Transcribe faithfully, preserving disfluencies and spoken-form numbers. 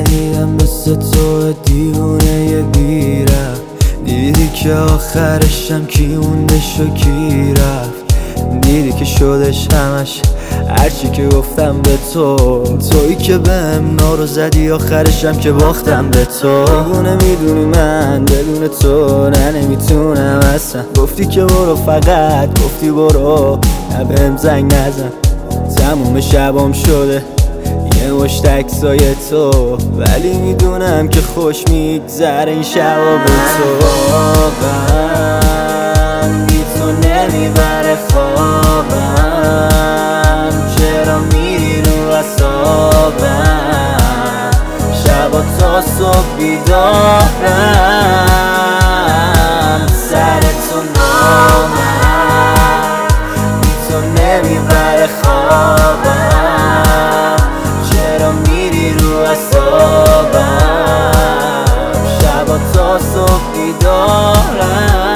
شنیدم مثل تو دیوونه بیرفت، دیدی که آخرشم کی موندش و کی رفت، دیدی که شدش همش هرچی که گفتم به تو، تویی که بهم نارو زدی آخرشم که باختم به تو. دیوونه میدونی من بدون تو نه نمیتونم اصلا، گفتی که برو فقط گفتی برو نه بهم زنگ نزن، تموم شبام شده یه مشت عکسای تو، ولی میدونم که خوش میگذره این شبا به تو. خوابم بی تو نمیبره خوابم، چرا میری رو اعصابم، شبا تا صبح بیدارم سر تو نامم، بی تو نمیبره خوابم، چرا میری رو اعصابم، شبا تا صبح بیدارم.